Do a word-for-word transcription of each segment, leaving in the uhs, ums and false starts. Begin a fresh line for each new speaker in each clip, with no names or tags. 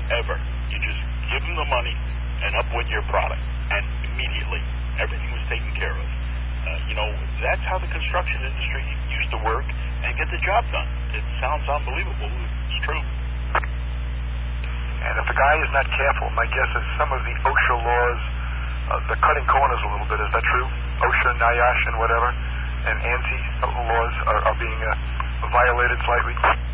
ever. You just give them the money and up went your product. And immediately, everything was taken care of. Uh, you know, that's how the construction industry used to work and get the job done. It sounds unbelievable. It's true.
And if the guy is not careful, my guess is some of the OSHA laws, uh, they're cutting corners a little bit. Is that true? OSHA, NIOSH, and whatever, and ANSI laws are, are being uh, violated slightly?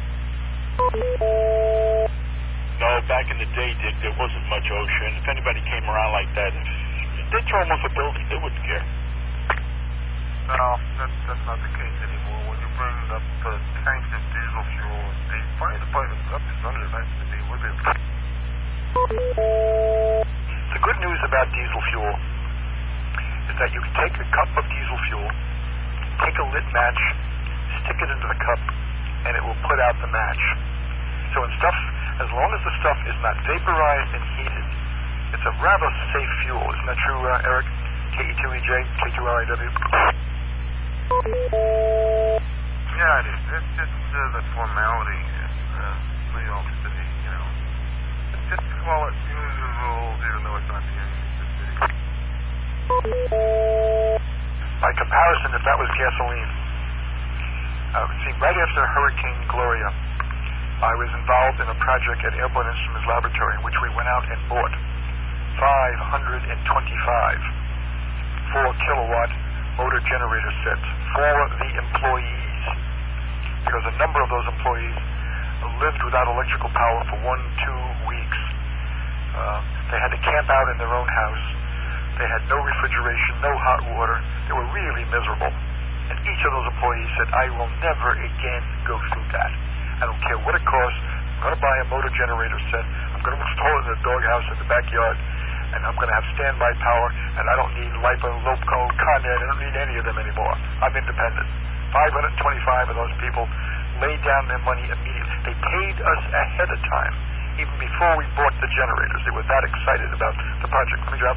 No, back in the day, Dick, there wasn't much OSHA, and if anybody came around like that, they'd throw them off a building. They wouldn't care.
No, that, that's not the case anymore. When you bring up uh, tanks of diesel fuel, the fire department up is under that to be with it.
The good news about diesel fuel is that you can take a cup of diesel fuel, take a lit match, stick it into the cup, and it will put out the match. So when stuff, as long as the stuff is not vaporized and heated, it's a rather safe fuel. Isn't that true, uh, Eric? K E two E J, K two L I W?
Yeah, it is. It's just uh, the formality in uh, New York City, you know. It's just call it fuels, even though it's not the end of the city.
By comparison, if that was gasoline, uh, see, right after Hurricane Gloria, I was involved in a project at Airborne Instruments Laboratory in which we went out and bought five hundred twenty-five four kilowatt motor generator sets for the employees, because a number of those employees lived without electrical power for one, two weeks. Uh, they had to camp out in their own house. They had no refrigeration, no hot water. They were really miserable. And each of those employees said, I will never again go through that. I don't care what it costs. I'm going to buy a motor generator set. I'm going to install it in the doghouse in the backyard. And I'm going to have standby power. And I don't need LiPo, Loco, Con Ed. I don't need any of them anymore. I'm independent. five hundred twenty-five of those people laid down their money immediately. They paid us ahead of time, even before we bought the generators. They were that excited about the project. Let me drop.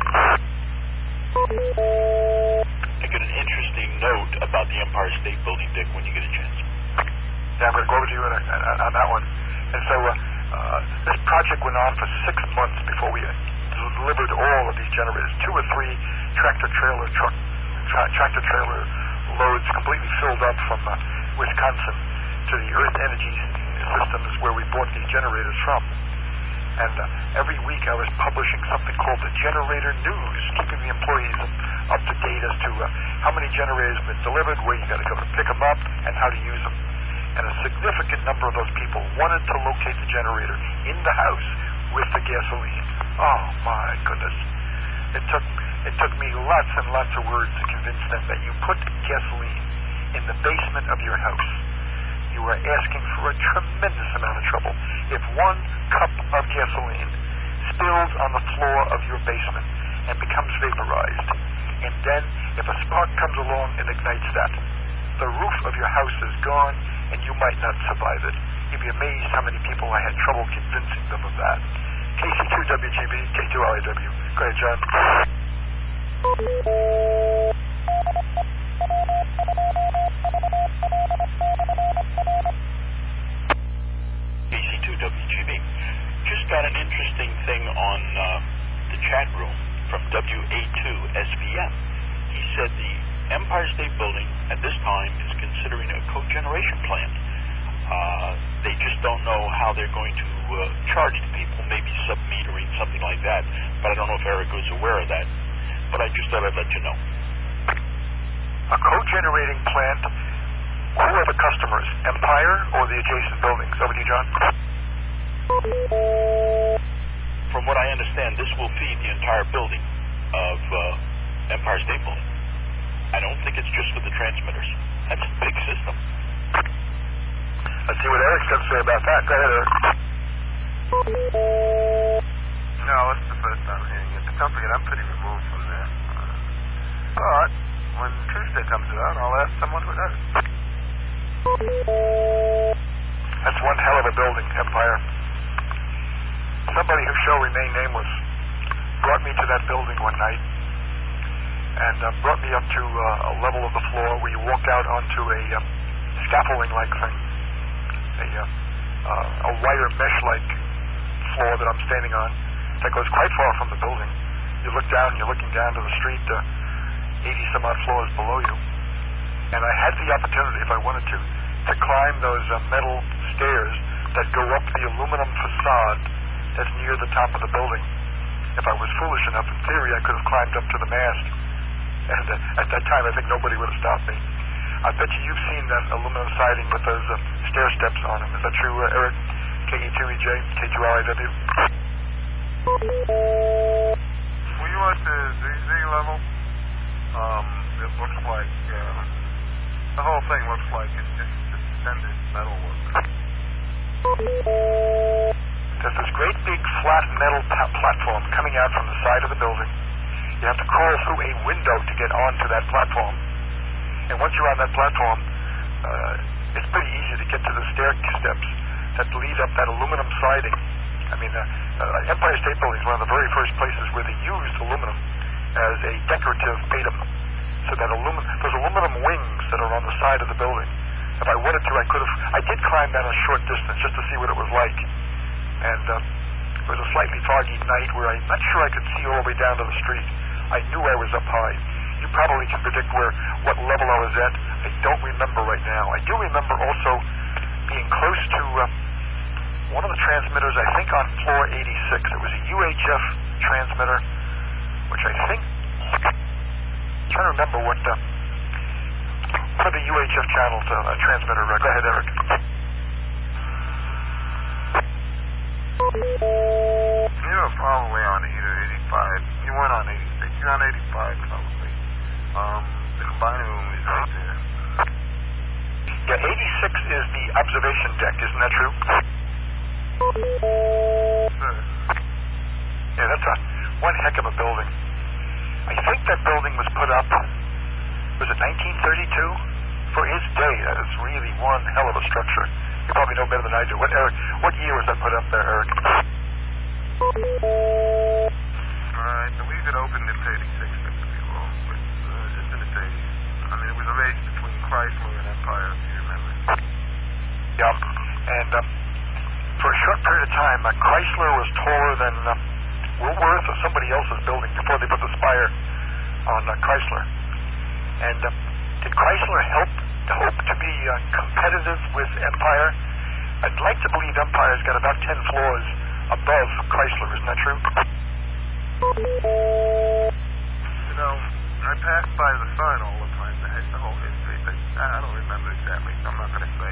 I got an interesting note about the Empire State Building, Dick, when you get a chance.
Yeah, I'm going to go over to you on, on, on that one. And so uh, uh, this project went on for six months before we delivered all of these generators. Two or three tractor-trailer truck, tra- tractor-trailer loads completely filled up from uh, Wisconsin to the Earth Energy Systems where we bought these generators from. And uh, every week I was publishing something called the Generator News, keeping the employees up to date as to uh, how many generators have been delivered, where you got to go to pick them up, and how to use them. And a significant number of those people wanted to locate the generator in the house with the gasoline. Oh my goodness. It took it took me lots and lots of words to convince them that you put gasoline in the basement of your house, you are asking for a tremendous amount of trouble. If one cup of gasoline spills on the floor of your basement and becomes vaporized, and then if a spark comes along and ignites that, the roof of your house is gone and you might not survive it. You'd be amazed how many people I had trouble convincing them of that. K C two W G B, K two L I W. Go ahead, John.
K C two W G B. Just got an interesting thing on uh, the chat room from W A two S V M. He said the Empire State Building at this time is considering a cogeneration plant. Uh, they just don't know how they're going to uh, charge the people, maybe sub-metering, something like that. But I don't know if Eric was aware of that. But I just thought I'd let you know.
A cogenerating plant, who are the customers? Empire or the adjacent buildings? Over to you, John.
From what I understand, this will feed the entire building of uh, Empire State Building. I don't think it's just for the transmitters. That's a big system.
Let's see what Eric's got to say about that. Go ahead, Eric.
No, it's the first time hearing it. But don't forget, I'm pretty removed from that. But when Tuesday comes around, I'll ask someone who knows.
That's one hell of a building, Empire. Somebody who shall remain nameless brought me to that building one night and uh, brought me up to uh, a level of the floor where you walk out onto a uh, scaffolding-like thing, a, uh, uh, a wire mesh-like floor that I'm standing on that goes quite far from the building. You look down, you're looking down to the street, uh, eighty some odd floors below you. And I had the opportunity, if I wanted to, to climb those uh, metal stairs that go up the aluminum facade that's near the top of the building. If I was foolish enough, in theory, I could have climbed up to the mast. And uh, at that time, I think nobody would have stopped me. I bet you you've seen that aluminum siding with those uh, stair steps on them. Is that true, uh, Eric? K E two E J, K two R I W?
Were you at the Z Z level? Um, it looks like, uh, the whole thing looks like it's just extended metal work.
There's this great big flat metal pa- platform coming out from the side of the building. You have to crawl through a window to get onto that platform. And once you're on that platform, uh, it's pretty easy to get to the stair steps that lead up that aluminum siding. I mean, uh, uh, Empire State Building is one of the very first places where they used aluminum as a decorative datum. So that aluminum, those aluminum wings that are on the side of the building, if I wanted to, I could have, I did climb down a short distance just to see what it was like. And uh, it was a slightly foggy night where I'm not sure I could see all the way down to the street. I knew I was up high. You probably can predict where, what level I was at. I don't remember right now. I do remember also being close to uh, one of the transmitters, I think on floor eighty-six. It was a U H F transmitter, which I think, I'm trying to remember what, uh, what are the U H F channels, uh, uh, transmitter. Uh, go ahead, Eric.
You were probably on either eighty-five. You weren't on eighty-six. You're on eighty-five, probably. Um, the combiner room is right there.
Yeah, eighty-six is the observation deck, isn't that true?
Sure.
Yeah, that's a one heck of a building. I think that building was put up, was it nineteen thirty-two? For its day, that is really one hell of a structure. You probably know better than I do. What, Eric, what year was that put up there, Eric?
I believe it opened in eighty-six, I could be wrong, but uh, it's in its eighties. I mean, it was a race between Chrysler and Empire, if you remember.
Yeah, and um, for a short period of time, uh, Chrysler was taller than uh, Woolworth or somebody else's building before they put the spire on uh, Chrysler. And uh, did Chrysler help hope to be uh, competitive with Empire? I'd like to believe Empire's got about ten floors above Chrysler, isn't that true?
You know, I pass by the sign all the time that has the whole history, but I don't remember exactly, so I'm not going to say.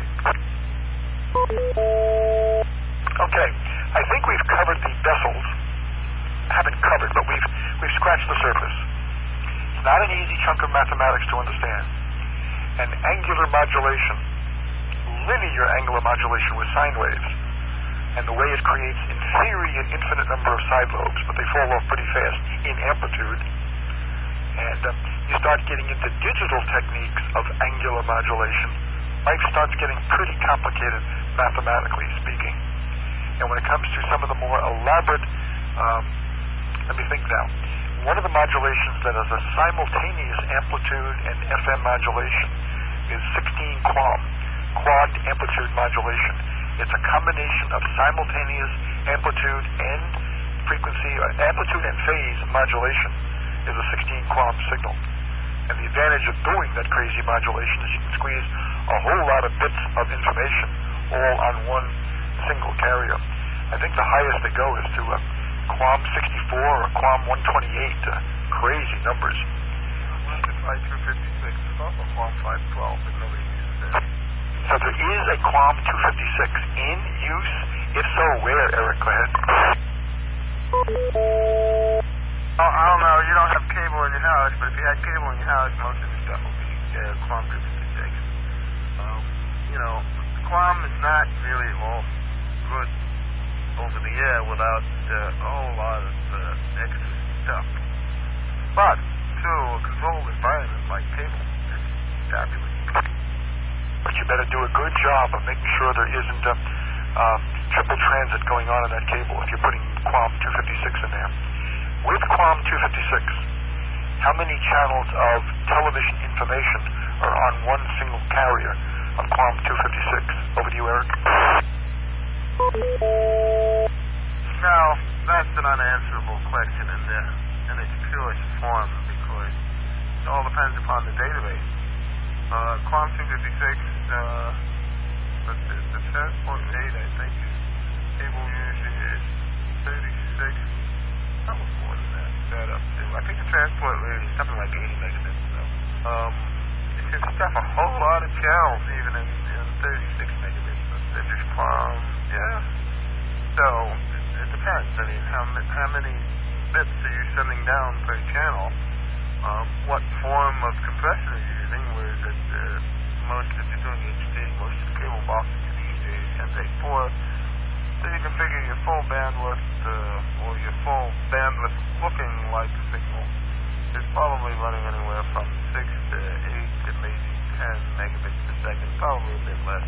Okay, I think we've covered the vessels. Haven't covered, but we've we've scratched the surface. It's not an easy chunk of mathematics to understand. And angular modulation, linear angular modulation with sine waves, and the way it creates, in theory, an infinite number of side lobes, but they fall off pretty fast in amplitude. And um, you start getting into digital techniques of angular modulation. Life starts getting pretty complicated, mathematically speaking. And when it comes to some of the more elaborate, um, let me think now, one of the modulations that has a simultaneous amplitude and F M modulation is sixteen QAM, quad amplitude modulation. It's a combination of simultaneous amplitude and frequency, uh, amplitude and phase modulation is a sixteen QAM signal. And the advantage of doing that crazy modulation is you can squeeze a whole lot of bits of information all on one single carrier. I think the highest they go is to uh, QAM sixty-four or QAM one twenty-eight, uh, crazy numbers.
five two fifty-six, it's also QAM five twelve, but nobody uses that.
So there is a QAM two fifty-six in use? If so, where, Eric? Go ahead.
Oh, I don't know, you don't have cable in your house, but if you had cable in your house, most of the stuff will be uh, QAM two fifty-six. Um, you know, QAM is not really all good over the air without uh, a whole lot of uh, extra stuff. But to a controlled environment like cable, it's fabulous.
But you better do a good job of making sure there isn't a uh, triple transit going on in that cable if you're putting QAM two fifty-six in there. With QAM two fifty-six, how many channels of television information are on one single carrier of QAM two fifty-six? Over to you, Eric.
an unanswerable question in the in its purest form because it all depends upon the database. Uh, Quam two fifty-six, uh, the, the transport rate, I think, cable usage is thirty-six. That was more than that. That up to. I think the transport rate is something like eighty megabits. So, um, it can stuff a whole lot of channels even in, in thirty-six megabits. But this is Quam, yeah. So it, it depends. I mean, how how many bits are you sending down per channel? Um, what form of compressor are you using? Where is it? Uh, most if you're doing H D, most of the cable boxes can use ten eighty-four. So you can figure your full bandwidth uh, or your full bandwidth looking like signal is probably running anywhere from six to eight to maybe ten megabits per second, probably a bit less.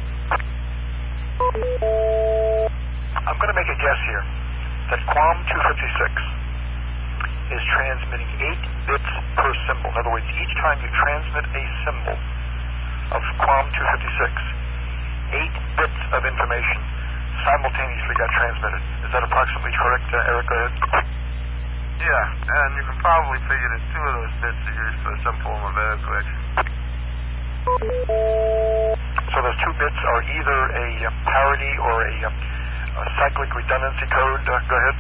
I'm going to make a guess here that Quam two fifty-six is transmitting eight bits per symbol. In other words, each time you transmit a symbol of Quam two fifty-six, eight bits of information simultaneously got transmitted. Is that approximately correct, uh, Eric? Go ahead.
Yeah, and you can probably figure that two of those bits are used for some form of error correction.
So those two bits are either a uh, parity or a, uh, a cyclic redundancy code. Uh, go ahead.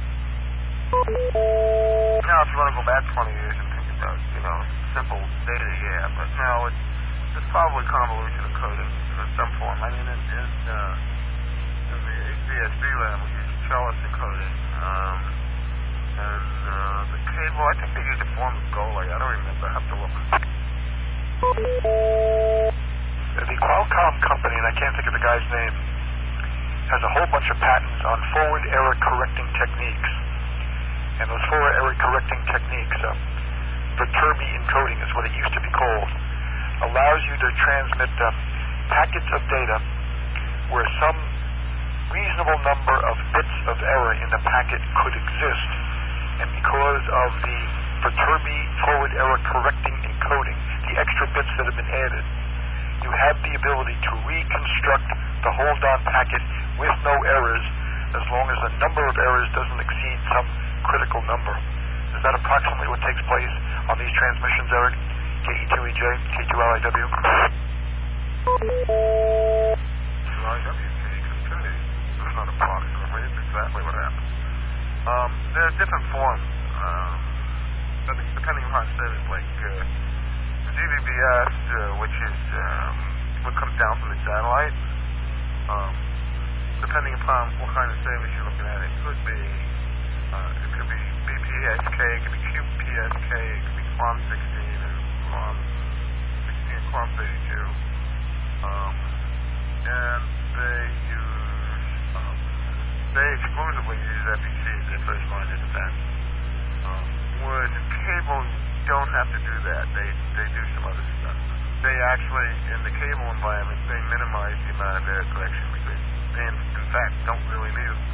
Now, if you want to go back twenty years and think about, you know, simple data, yeah, but now it's, it's probably convolution encoding in some form. I mean, in, in, uh, in the H D S B lab, we use Trellis encoding. Um, and uh, the cable, I think they use a form of Golay. I don't remember. I have to look.
The Qualcomm company, and I can't think of the guy's name, has a whole bunch of patents on forward error correcting techniques. And those forward error correcting techniques, uh, Viterbi encoding is what it used to be called, allows you to transmit uh, packets of data where some reasonable number of bits of error in the packet could exist. And because of the Viterbi forward error correcting encoding, the extra bits that have been added, you have the ability to reconstruct the hold-on packet with no errors as long as the number of errors doesn't exceed some critical number. Is that approximately what takes place on these transmissions, Eric? K E two E J, K two L I W?
two I W, K E two J. It's not approximately, it's exactly what happens. Um, there are different forms, um, depending upon service, like uh, the G V B S, uh, which is um, what comes down from the satellite. Um, depending upon what kind of service you're looking at, it could be uh, it could be B P S K, it could be Q P S K, it could be Quam sixteen and Quam sixteen and Quam thirty-two. Um, and they use um, they exclusively use F E C as their first line of defense. Um, whereas in cable, you don't have to do that. They they do some other stuff. They actually, in the cable environment, they minimize the amount of error correction because they, in, in fact, don't really need it.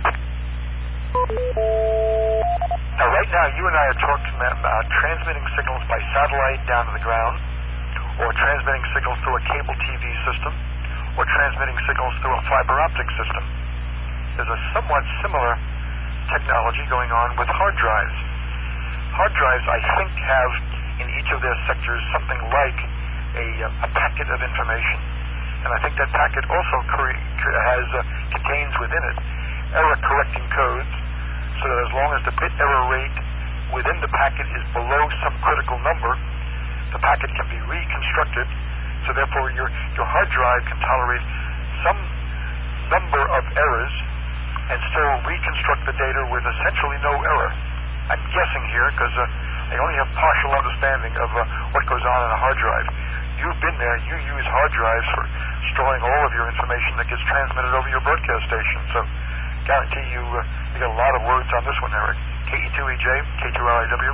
Now, right now, you and I are talking about transmitting signals by satellite down to the ground, or transmitting signals through a cable T V system, or transmitting signals through a fiber optic system. There's a somewhat similar technology going on with hard drives. Hard drives, I think, have in each of their sectors something like a, a packet of information. And I think that packet also cre- has uh, contains within it error-correcting codes, so that as long as the bit error rate within the packet is below some critical number, the packet can be reconstructed. So therefore, your your hard drive can tolerate some number of errors and still reconstruct the data with essentially no error. I'm guessing here because uh, I only have partial understanding of uh, what goes on in a hard drive. You've been there. You use hard drives for storing all of your information that gets transmitted over your broadcast station. So guarantee you uh, you got a lot of words on this one, Eric. K E two E J, K two L I W.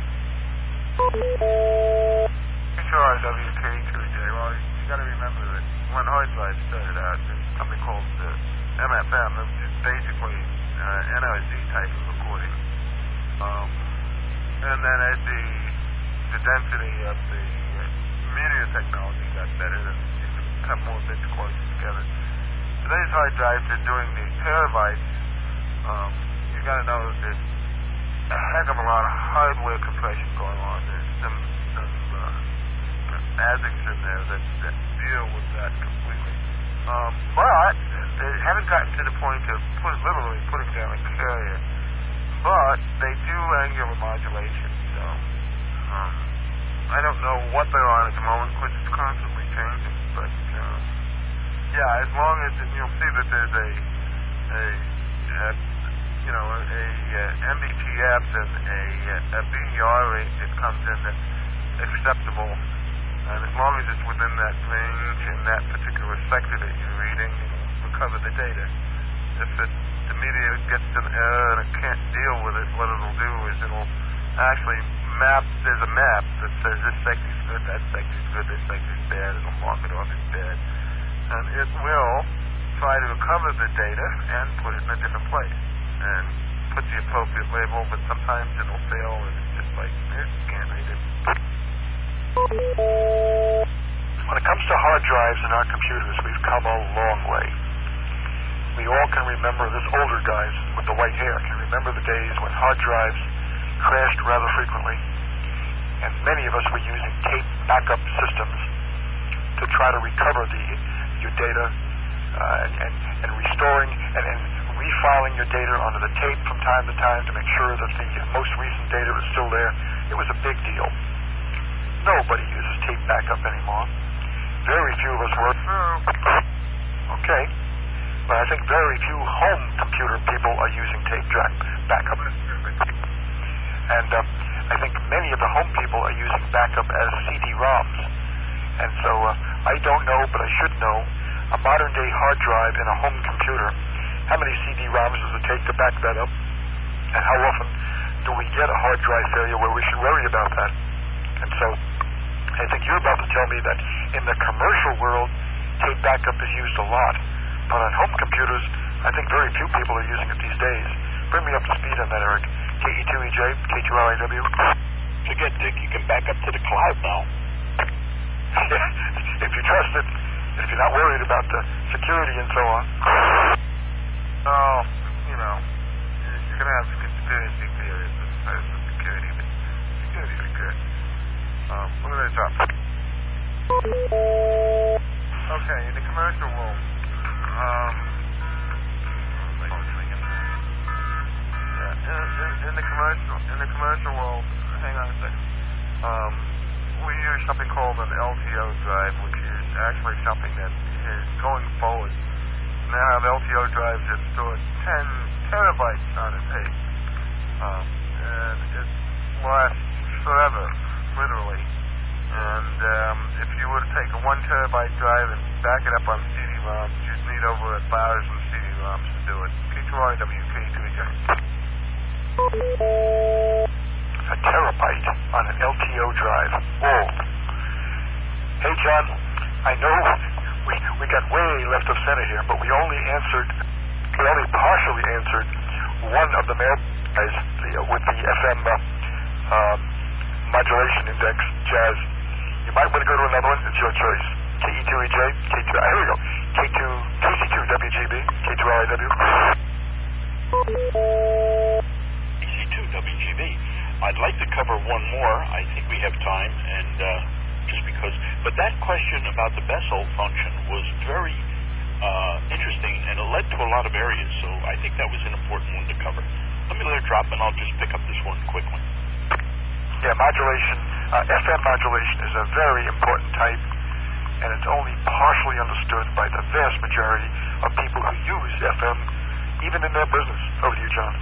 K two L I W, K E two E J. Well, you got to remember that when hard drives started out, there's something called uh, M F M, which is basically uh, N R Z type of recording. Um, and then as the the density of the uh, media technology got better, and you could have more bits closer together. Today's hard drives are doing the terabytes. Um, you got to know that there's a heck of a lot of hardware compression going on. There's some, some uh, ASICs in there that, that deal with that completely. Um, but they haven't gotten to the point of put, literally putting down a carrier. But they do angular modulation, so um, I don't know what they're on at the moment because it's constantly changing. But um, yeah, as long as it, you'll see that there's a, a, a you know, a, a M B T F and a, a B E R rate that comes in that's acceptable, and as long as it's within that range in that particular sector that you're reading, it'll recover the data. If it, the media gets an error and it can't deal with it, what it'll do is it'll actually map, there's a map that says this sector's good, that sector's good, this sector's bad, it'll mark it off as bad. And it will try to recover the data and put it in a different place and put the appropriate label, but sometimes it'll fail and it's just like, it can't read it.
When it comes to hard drives in our computers, we've come a long way. We all can remember, this older guys with the white hair can remember the days when hard drives crashed rather frequently, and many of us were using tape backup systems to try to recover the your data uh, and, and, and restoring and, and refiling your data onto the tape from time to time to make sure that the most recent data is still there. It was a big deal. Nobody uses tape backup anymore. Very few of us work. Okay. But I think very few home computer people are using tape track backup. And uh, I think many of the home people are using backup as C D ROMs. And so uh, I don't know, but I should know, a modern day hard drive in a home computer, how many C D ROMs does it take to back that up? And how often do we get a hard drive failure where we should worry about that? And so I think you're about to tell me that in the commercial world, tape backup is used a lot. But on home computers, I think very few people are using it these days. Bring me up to speed on that, Eric. K E two E J, K two R I W.
Forget, Dick. You can back up to the cloud now.
If you trust it, if you're not worried about the security and so on.
Oh, you know, you're going to have conspiracy theories as far as the security, but security is good. Um, look at this up. Okay, in the commercial world, um, yeah, in, in, in the commercial, in the commercial world, hang on a second. Um, we use something called an L T O drive, which is actually something that is going forward. Now have L T O drives that store ten terabytes on a tape, um, and it lasts forever, literally. And um, if you were to take a one terabyte drive and back it up on C D ROMs, you'd need over a thousand C D ROMs to do it. K two R W, K two E J.
A terabyte on an L T O drive. Whoa. Hey, John, I know we we got way left of center here, but we only answered, we only partially answered one of the mail guys the, uh, with the F M uh, uh, modulation index, Jazz. You might want to go to another one. It's your choice. K E two E J, K two, uh, here we go. K two, K C two W G B, K two R I W.
K C two W G B. I'd like to cover one more. I think we have time, and uh, just because. But that question about the Bessel function was very uh, interesting, and it led to a lot of areas. So I think that was an important one to cover. Let me let it drop, and I'll just pick up this one quick one.
Yeah, modulation, uh, F M modulation is a very important type, and it's only partially understood by the vast majority of people who use F M, even in their business. Over to you, John.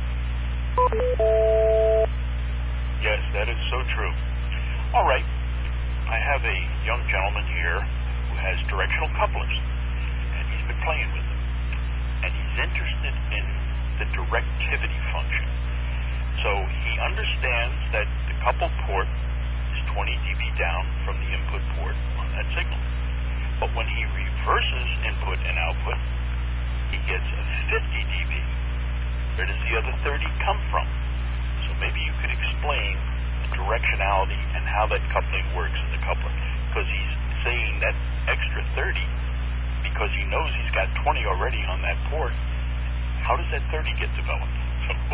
Yes, that is so true. All right. I have a young gentleman here who has directional couplers, and he's been playing with them. And he's interested in the directivity function. So he understands that the coupled port is twenty decibels down from the input port on that signal. But when he reverses input and output, he gets a fifty decibels. Where does the other thirty come from? So maybe you could explain the directionality and how that coupling works in the coupler. Because he's saying that extra thirty, because he knows he's got twenty already on that port, how does that thirty get developed? So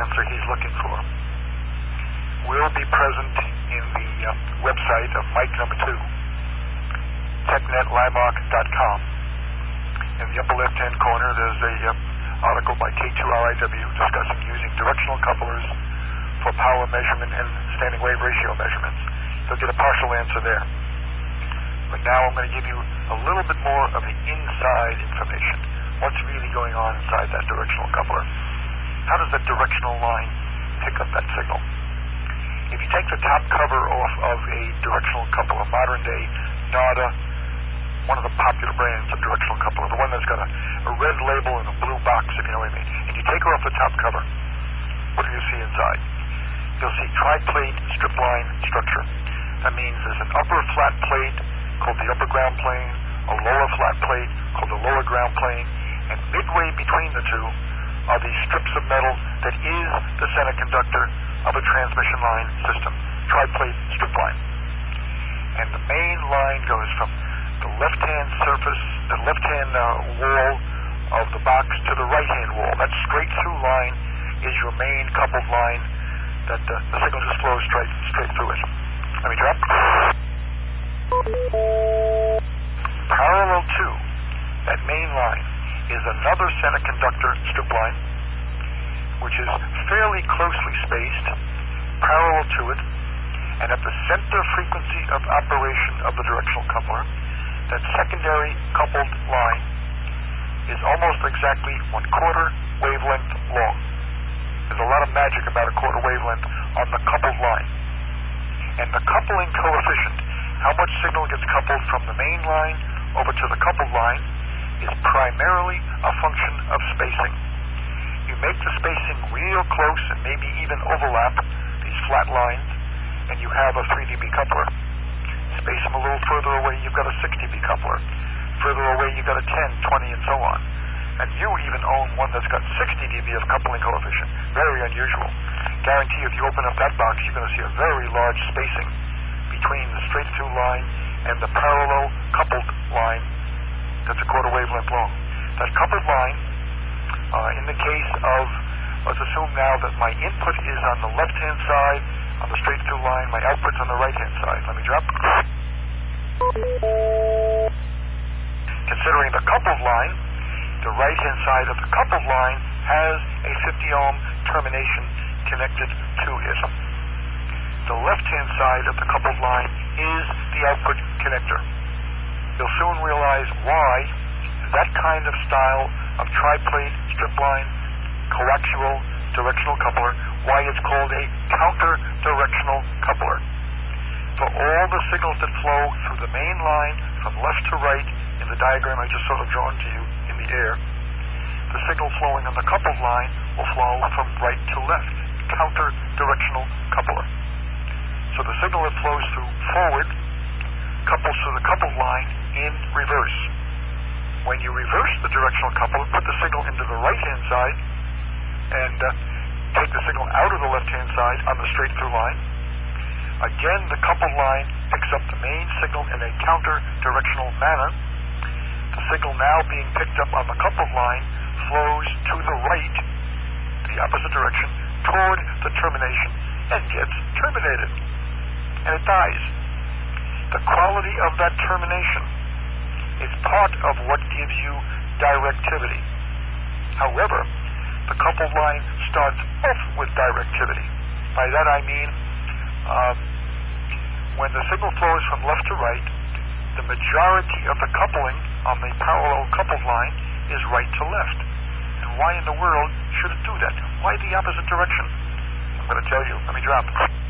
answer he's looking for will be present in the uh, website of Mike number two, technet limark dot com. In the upper left-hand corner, there's a uh, article by K two R I W discussing using directional couplers for power measurement and standing wave ratio measurements. You'll get a partial answer there. But now I'm going to give you a little bit more of the inside information. What's really going on inside that directional coupler? How does that directional line pick up that signal? If you take the top cover off of a directional coupler, modern day NADA, one of the popular brands of directional coupler, the one that's got a, a red label and a blue box, if you know what I mean, and you take her off the top cover, what do you see inside? You'll see tri-plate strip line structure. That means there's an upper flat plate called the upper ground plane, a lower flat plate called the lower ground plane, and midway between the two are these strips of metal that is the center conductor of a transmission line system, tri-plate strip line. And the main line goes from the left-hand surface, the left-hand uh, wall of the box to the right-hand wall. That straight-through line is your main coupled line that uh, the signal just flows straight, straight through it. Let me drop. Parallel to that main line is another center conductor strip line, which is fairly closely spaced, parallel to it, and at the center frequency of operation of the directional coupler, that secondary coupled line is almost exactly one quarter wavelength long. There's a lot of magic about a quarter wavelength on the coupled line. And the coupling coefficient, how much signal gets coupled from the main line over to the coupled line, is primarily a function of spacing. You make the spacing real close and maybe even overlap these flat lines, and you have a three D B coupler. Space them a little further away, you've got a six D B coupler. Further away, you've got a ten, twenty, and so on. And you even own one that's got sixty D B of coupling coefficient. Very unusual. Guarantee if you open up that box, you're going to see a very large spacing between the straight-through line and the parallel coupled line that's a quarter wavelength long. That coupled line, uh, in the case of, let's assume now that my input is on the left-hand side, on the straight-through line, my output's on the right-hand side. Let me drop. Considering the coupled line, the right-hand side of the coupled line has a fifty ohm termination connected to it. The left-hand side of the coupled line is the output connector. You'll soon realize why that kind of style of tri-plate, strip line, coaxial directional coupler, why it's called a counter-directional coupler. For all the signals that flow through the main line from left to right in the diagram I just sort of drawn to you in the air, the signal flowing on the coupled line will flow from right to left, counter-directional coupler. So the signal that flows through forward couples to the coupled line in reverse. When you reverse the directional coupler, put the signal into the right-hand side and uh, take the signal out of the left-hand side on the straight-through line. Again, the coupled line picks up the main signal in a counter-directional manner. The signal now being picked up on the coupled line flows to the right, the opposite direction, toward the termination, and gets terminated. And it dies. The quality of that termination is part of what gives you directivity. However, the coupled line starts off with directivity. By that I mean, um, when the signal flows from left to right, the majority of the coupling on the parallel coupled line is right to left. And why in the world should it do that? Why the opposite direction? I'm going to tell you. Let me drop.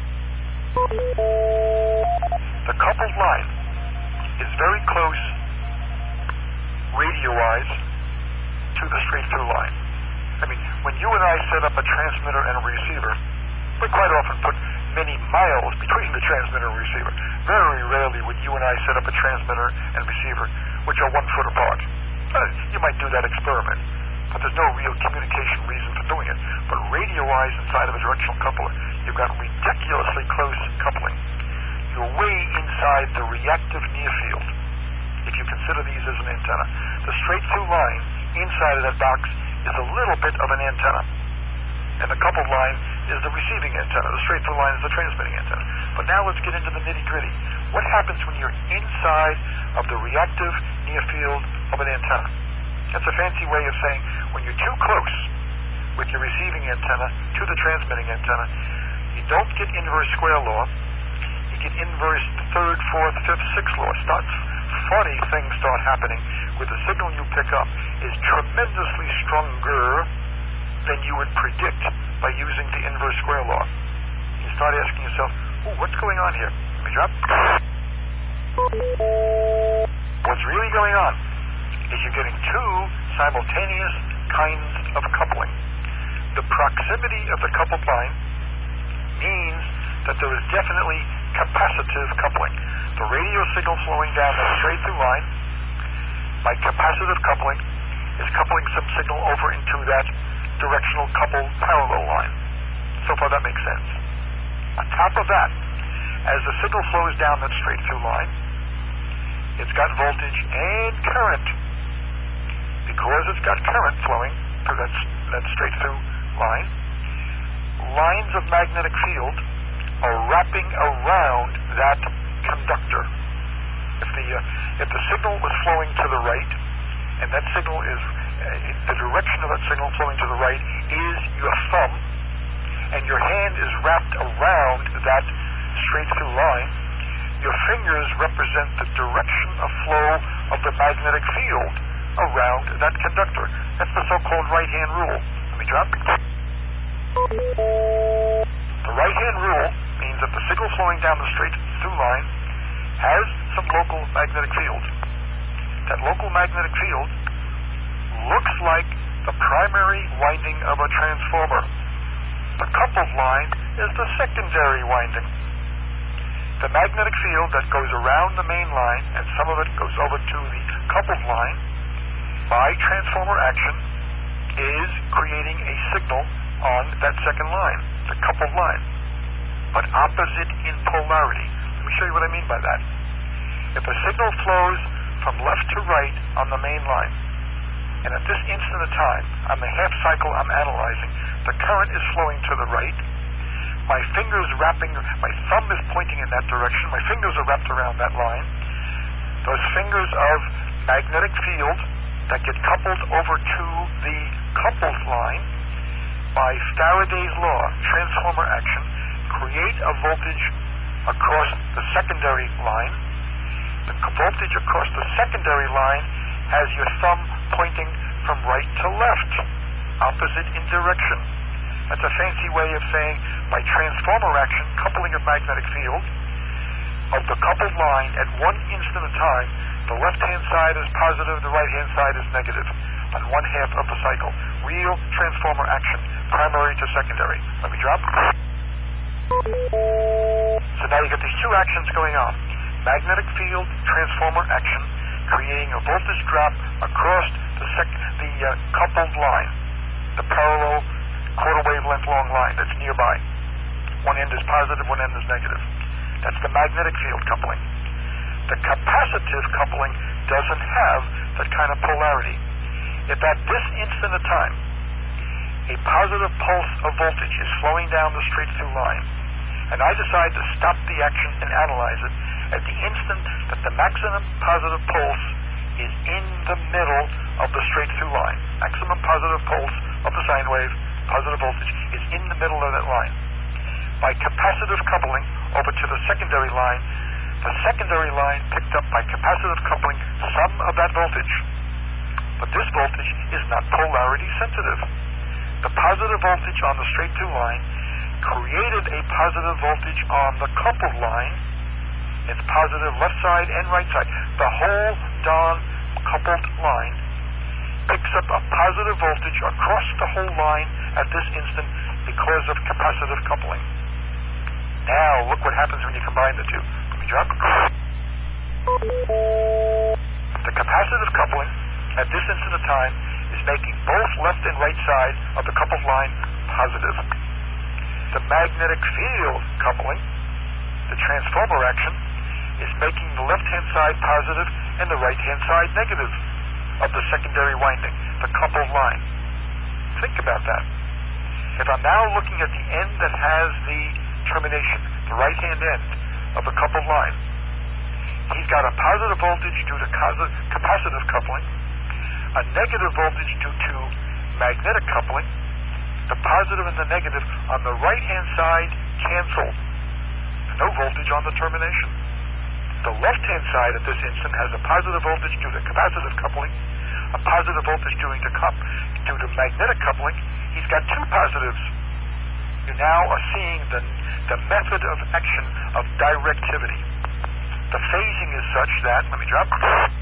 The coupled line is very close, radio-wise, to the straight-through line. I mean, when you and I set up a transmitter and a receiver, we quite often put many miles between the transmitter and receiver. Very rarely would you and I set up a transmitter and receiver which are one foot apart. Uh, you might do that experiment, but there's no real communication reason for doing it. But radio-wise, inside of a directional coupler, you've got ridiculously close coupling. You're way inside the reactive near field, if you consider these as an antenna. The straight-through line inside of that box is a little bit of an antenna. and the coupled line is the receiving antenna. The straight through line is the transmitting antenna. But now let's get into the nitty-gritty. What happens when you're inside of the reactive near field of an antenna? That's a fancy way of saying when you're too close with your receiving antenna to the transmitting antenna, you don't get inverse square law. You get inverse third, fourth, fifth, sixth law. Starts funny things start happening where the signal you pick up is tremendously stronger than you would predict by using the inverse square law. You start asking yourself, "Ooh, what's going on here?" Let me drop. What's really going on is you're getting two simultaneous kinds of coupling. The proximity of the coupled line means that there is definitely capacitive coupling. The radio signal flowing down that straight through line by capacitive coupling is coupling some signal over into that directional coupled parallel line. So far that makes sense. On top of that, as the signal flows down that straight through line, it's got voltage and current. Because it's got current flowing through that, that straight through line, lines of magnetic field are wrapping around that conductor. If the uh, if the signal was flowing to the right, and that signal is uh, the direction of that signal flowing to the right is your thumb, and your hand is wrapped around that straight through line, your fingers represent the direction of flow of the magnetic field around that conductor. That's the so-called right-hand rule. Let me drop. The right-hand rule means that the signal flowing down the straight through line has some local magnetic field. That local magnetic field looks like the primary winding of a transformer. The coupled line is the secondary winding. The magnetic field that goes around the main line, and some of it goes over to the coupled line, by transformer action, is creating a signal on that second line, the coupled line, but opposite in polarity. Let me show you what I mean by that. If a signal flows from left to right on the main line, and at this instant of time, on the half cycle I'm analyzing, the current is flowing to the right, my fingers wrapping, my thumb is pointing in that direction, my fingers are wrapped around that line, those fingers of magnetic field that get coupled over to the coupled line by Faraday's law, transformer action, create a voltage across the secondary line. The voltage across the secondary line has your thumb pointing from right to left, opposite in direction. That's a fancy way of saying by transformer action, coupling of magnetic field of the coupled line at one instant of time, the left-hand side is positive, the right-hand side is negative on one half of the cycle. Real transformer action, primary to secondary. Let me drop. So now you got these two actions going on. Magnetic field, transformer action, creating a voltage drop across the, sec- the uh, coupled line, the parallel quarter wavelength long line that's nearby. One end is positive, one end is negative. That's the magnetic field coupling. The capacitive coupling doesn't have that kind of polarity. If at this instant of time, a positive pulse of voltage is flowing down the straight through line, and I decide to stop the action and analyze it, at the instant that the maximum positive pulse is in the middle of the straight through line, maximum positive pulse of the sine wave, positive voltage, is in the middle of that line. By capacitive coupling over to the secondary line, the secondary line picked up by capacitive coupling some of that voltage. But this voltage is not polarity sensitive. The positive voltage on the straight through line created a positive voltage on the coupled line. It's positive left side and right side. The whole darn coupled line picks up a positive voltage across the whole line at this instant because of capacitive coupling. Now look what happens when you combine the two. Let me drop. The capacitive coupling at this instant of time is making both left and right side of the coupled line positive. The magnetic field coupling, the transformer action, is making the left-hand side positive and the right-hand side negative of the secondary winding, the coupled line. Think about that. If I'm now looking at the end that has the termination, the right-hand end of the coupled line, he's got a positive voltage due to capacitive coupling, a negative voltage due to magnetic coupling. The positive and the negative on the right-hand side cancel. No voltage on the termination. The left-hand side at this instant has a positive voltage due to capacitive coupling, a positive voltage due to, cup, due to magnetic coupling. He's got two positives. You now are seeing the, the method of action of directivity. The phasing is such that, let me drop,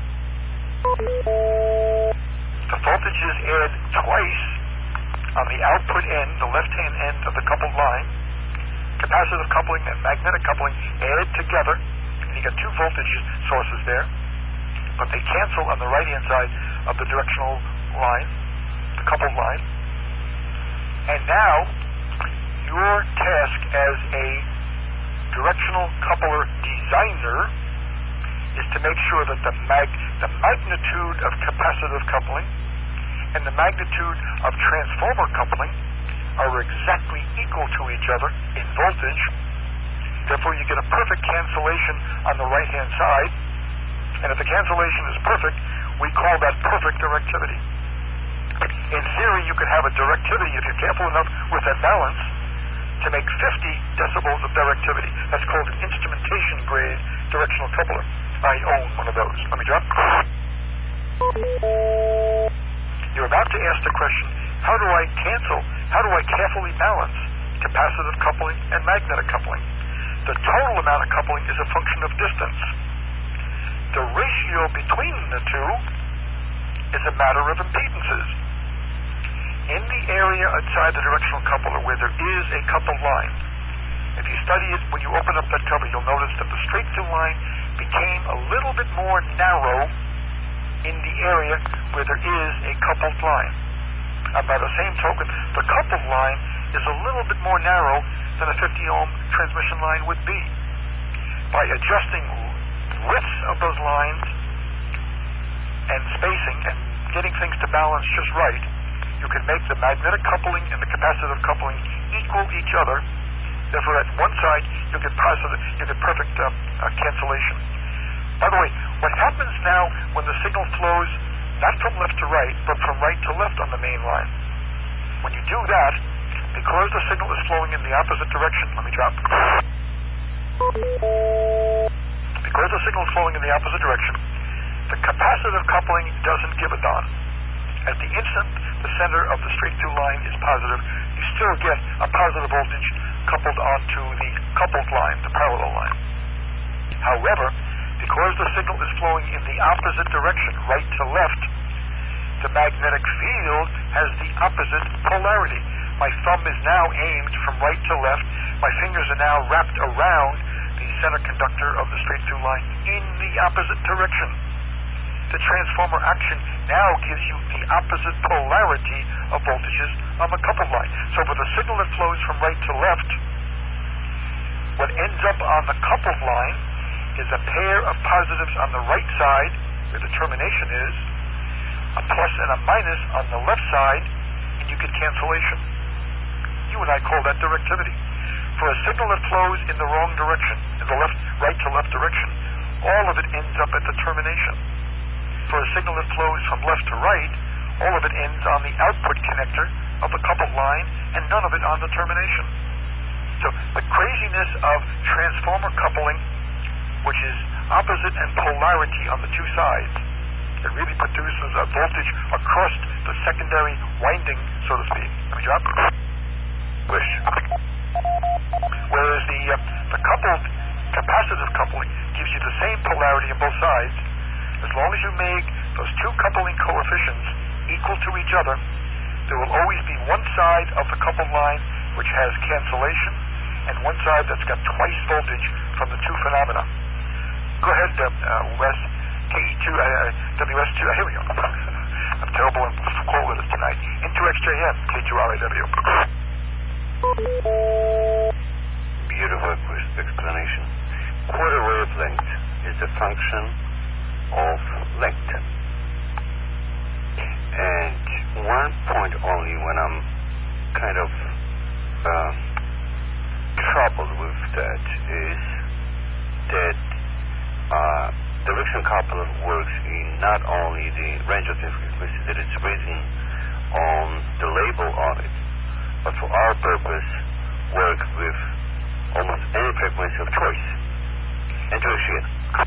the voltages add twice on the output end, the left-hand end of the coupled line. Capacitive coupling and magnetic coupling add together, and you got two voltage sources there, but they cancel on the right-hand side of the directional line, the coupled line. And now, your task as a directional coupler designer is to make sure that the mag the magnitude of capacitive coupling and the magnitude of transformer coupling are exactly equal to each other in voltage. Therefore, you get a perfect cancellation on the right-hand side. And if the cancellation is perfect, we call that perfect directivity. In theory, you could have a directivity, if you're careful enough with that balance, to make fifty decibels of directivity. That's called an instrumentation grade directional coupler. I own one of those. Let me drop. You're about to ask the question, how do I cancel, how do I carefully balance capacitive coupling and magnetic coupling? The total amount of coupling is a function of distance. The ratio between the two is a matter of impedances. In the area outside the directional coupler where there is a coupled line, if you study it, when you open up that cover, you'll notice that the straight-through line became a little bit more narrow in the area where there is a coupled line. And by the same token, the coupled line is a little bit more narrow than a fifty ohm transmission line would be. By adjusting widths of those lines and spacing and getting things to balance just right, you can make the magnetic coupling and the capacitive coupling equal each other. Therefore, at one side, you get positive, you get perfect uh, uh, cancellation. By the way, what happens now when the signal flows not from left to right, but from right to left on the main line? When you do that, because the signal is flowing in the opposite direction, let me drop. Because the signal is flowing in the opposite direction, the capacitive coupling doesn't give a darn. At the instant the center of the straight-through line is positive, you still get a positive voltage coupled onto the coupled line, the parallel line. However, because the signal is flowing in the opposite direction, right to left, the magnetic field has the opposite polarity. My thumb is now aimed from right to left. My fingers are now wrapped around the center conductor of the straight-through line in the opposite direction. The transformer action now gives you the opposite polarity of voltages on the coupled line. So for the signal that flows from right to left, what ends up on the coupled line is a pair of positives on the right side, where the termination is, a plus and a minus on the left side, and you get cancellation. You and I call that directivity. For a signal that flows in the wrong direction, in the left, right to left direction, all of it ends up at the termination. For a signal that flows from left to right, all of it ends on the output connector of the coupled line, and none of it on the termination. So the craziness of transformer coupling, which is opposite and polarity on the two sides, it really produces a voltage across the secondary winding, so to speak. Let me drop. Wish. Whereas the uh, the coupled capacitive coupling gives you the same polarity on both sides. As long as you make those two coupling coefficients equal to each other, there will always be one side of the coupled line which has cancellation, and one side that's got twice voltage from the two phenomena. Go ahead, uh, uh, Wes. K E two, uh, W S two, uh, here we go. I'm terrible in call letters tonight. Into X J M, K two R A W.
Beautiful explanation. Quarter wavelength is a function of length. And one point only when I'm kind of uh, trouble with that is that uh, direction coupler works in not only the range of the frequency that it's written on the label on it, but for our purpose, work with almost any frequency of choice. Intuition.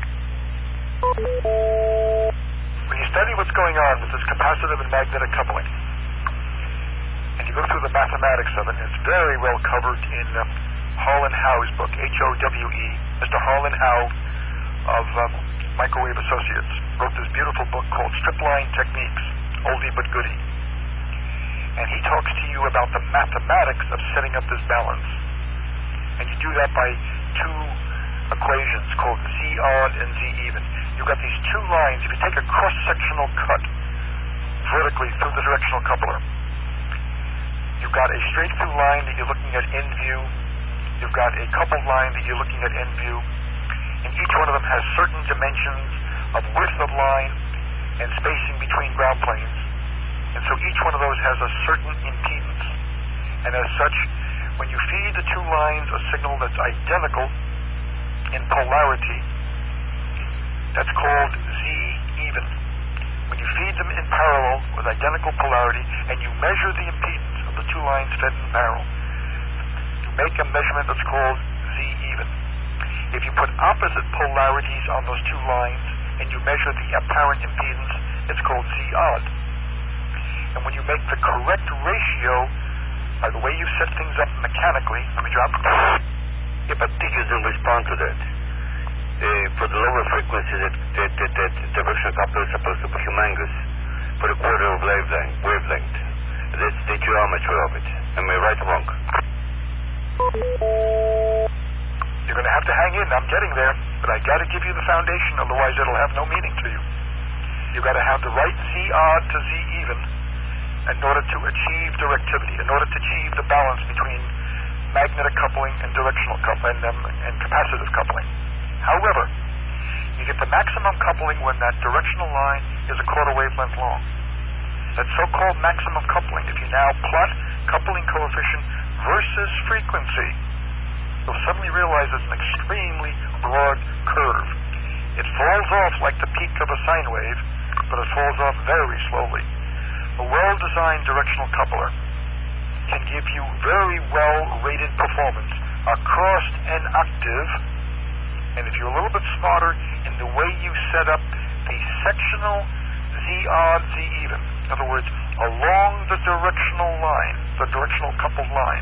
When you study what's going on with this capacitive and magnetic coupling, and you go through the mathematics of it, and it's very well covered in uh, Harlan Howe's book, H O W E. Mister Harlan Howe of um, Microwave Associates wrote this beautiful book called Stripline Techniques, Oldie But Goodie. And he talks to you about the mathematics of setting up this balance. And you do that by two equations called Z odd and Z even. You've got these two lines. If you take a cross-sectional cut vertically through the directional coupler, you've got a straight-through line that you're looking at in view. You've got a coupled line that you're looking at in view. And each one of them has certain dimensions of width of line and spacing between ground planes. And so each one of those has a certain impedance. And as such, when you feed the two lines a signal that's identical in polarity, that's called Z even. When you feed them in parallel with identical polarity and you measure the impedance of the two lines fed in parallel, you make a measurement that's called Z even. If you put opposite polarities on those two lines and you measure the apparent impedance, it's called Z odd. And when you make the correct ratio by the way you set things up mechanically, let me drop.
Yeah, but did you then respond to that? Uh, for the lower frequency, that, that, that, that directional coupler is supposed to be humongous for a quarter of wavelength. wavelength. That's the geometry of it. Am I right or wrong?
You're going to have to hang in. I'm getting there, but I got to give you the foundation, otherwise it'll have no meaning to you. You've got to have the right Z odd to Z even in order to achieve directivity, in order to achieve the balance between magnetic coupling and directional coupling and, um, and capacitive coupling. However, you get the maximum coupling when that directional line is a quarter wavelength long. That so-called maximum coupling, if you now plot coupling coefficient versus frequency, you'll suddenly realize it's an extremely broad curve. It falls off like the peak of a sine wave, but it falls off very slowly. A well-designed directional coupler can give you very well-rated performance across an octave, and if you're a little bit smarter in the way you set up the sectional Z odd, Z even, in other words, along the directional line, the directional coupled line,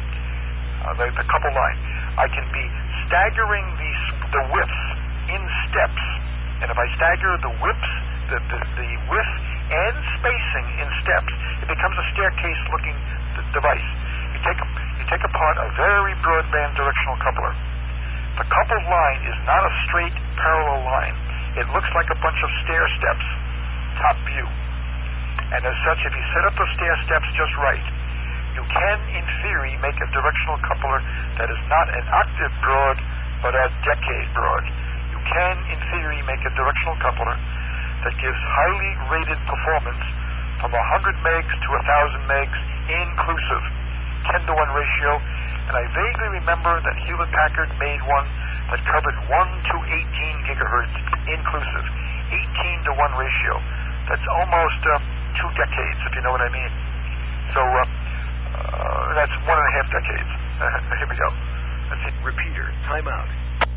uh, the, the coupled line, I can be staggering these, the widths in steps, and if I stagger the widths, the, the, the width and spacing in steps, it becomes a staircase-looking d- device. You take, you take apart a very broadband directional coupler. The coupled line is not a straight parallel line. It looks like a bunch of stair steps, top view. And as such, if you set up the stair steps just right, you can, in theory, make a directional coupler that is not an octave broad, but a decade broad. You can, in theory, make a directional coupler that gives highly rated performance from one hundred megs to one thousand megs inclusive, ten to one ratio. And I vaguely remember that Hewlett-Packard made one that covered one to eighteen gigahertz inclusive, eighteen to one ratio. That's almost uh, two decades, if you know what I mean. So uh, uh, that's one and a half decades. Uh, here we go. Let's see.
Repeater, timeout.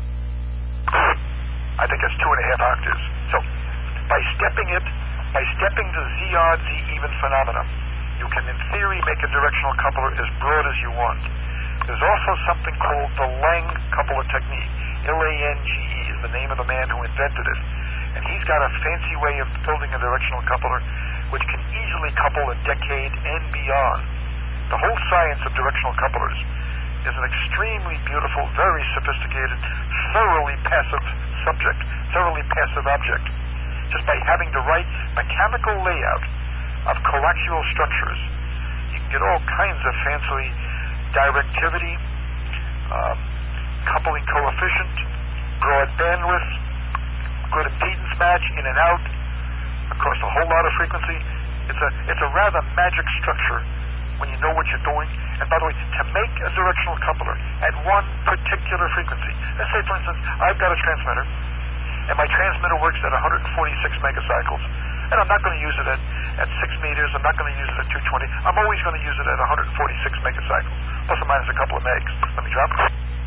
I think it's two and a half octaves. So by stepping it, by stepping the Z odd, Z even phenomena, you can in theory make a directional coupler as broad as you want. There's also something called the Lang coupler technique. L A N G E is the name of the man who invented it. And he's got a fancy way of building a directional coupler which can easily couple a decade and beyond. The whole science of directional couplers is an extremely beautiful, very sophisticated, thoroughly passive subject, thoroughly passive object. Just by having the right mechanical layout of coaxial structures, you can get all kinds of fancy directivity, um, coupling coefficient, broad bandwidth, good impedance match in and out across a whole lot of frequency. It's a it's a rather magic structure when you know what you're doing. And by the way, to make a directional coupler at one particular frequency, let's say, for instance, I've got a transmitter, and my transmitter works at one hundred forty-six megacycles, and I'm not going to use it at, at six meters, I'm not going to use it at two twenty, I'm always going to use it at one hundred forty-six megacycles, plus or minus a couple of megs. Let me drop it.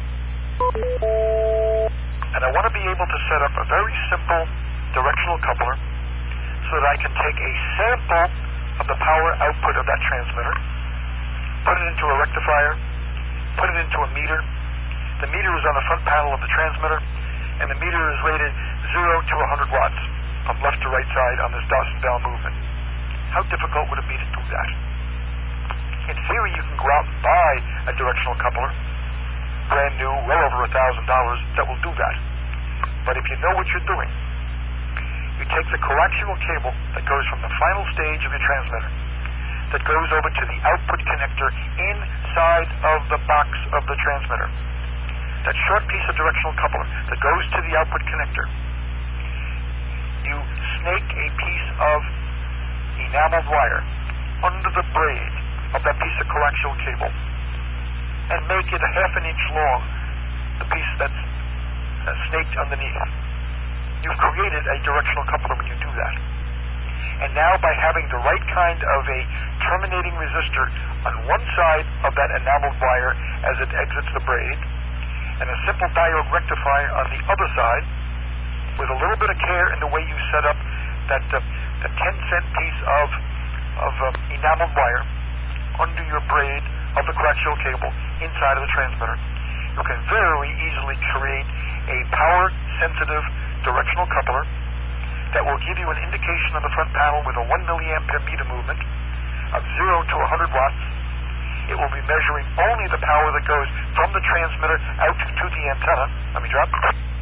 And I want to be able to set up a very simple directional coupler so that I can take a sample of the power output of that transmitter, put it into a rectifier, put it into a meter. The meter is on the front panel of the transmitter, and the meter is rated zero to one hundred watts from left to right side on this Dawson Bell movement. How difficult would it be to do that? In theory, you can go out and buy a directional coupler, brand new, well over a thousand dollars, that will do that. But if you know what you're doing, you take the coaxial cable that goes from the final stage of your transmitter, that goes over to the output connector inside of the box of the transmitter. That short piece of directional coupler that goes to the output connector. You snake a piece of enameled wire under the braid of that piece of coaxial cable and make it a half an inch long, the piece that's uh, snaked underneath. You've created a directional coupler when you do that. And now by having the right kind of a terminating resistor on one side of that enameled wire as it exits the braid, and a simple diode rectifier on the other side, with a little bit of care in the way you set up that uh, the ten cent piece of, of um, enameled wire under your braid of the coaxial cable inside of the transmitter, you can very easily create a power-sensitive directional coupler that will give you an indication on the front panel with a one milliamp per meter movement of zero to one hundred watts. It will be measuring only the power that goes from the transmitter out to the antenna. Let me drop.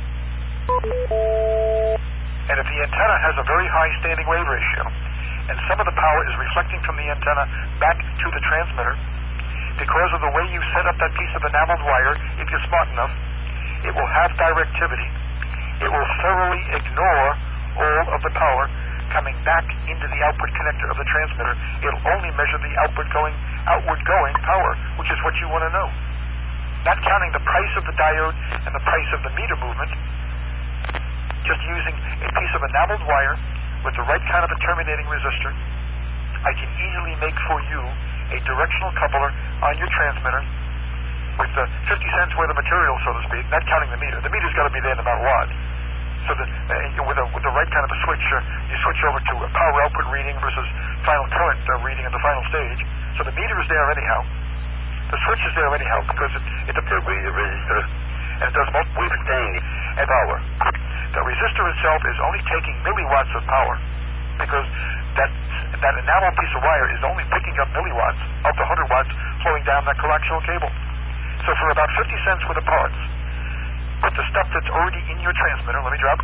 And if the antenna has a very high standing wave ratio, and some of the power is reflecting from the antenna back to the transmitter, because of the way you set up that piece of enameled wire, if you're smart enough, it will have directivity. It will thoroughly ignore all of the power coming back into the output connector of the transmitter. It'll only measure the output going, outward going power, which is what you want to know. Not counting the price of the diode and the price of the meter movement, just using a piece of enameled wire with the right kind of a terminating resistor, I can easily make for you a directional coupler on your transmitter with uh, fifty cents worth of material, so to speak, not counting the meter. The meter's got to be there no matter what. So that uh, with, a, with the right kind of a switch, uh, you switch over to a power output reading versus final current uh, reading at the final stage. So the meter is there anyhow. The switch is there anyhow because it, it appears to be a resistor, and it does multiple withstand and power. The resistor itself is only taking milliwatts of power because that that enamel piece of wire is only picking up milliwatts of the one hundred watts flowing down that coaxial cable. So for about fifty cents worth of parts, with the stuff that's already in your transmitter, let me drop,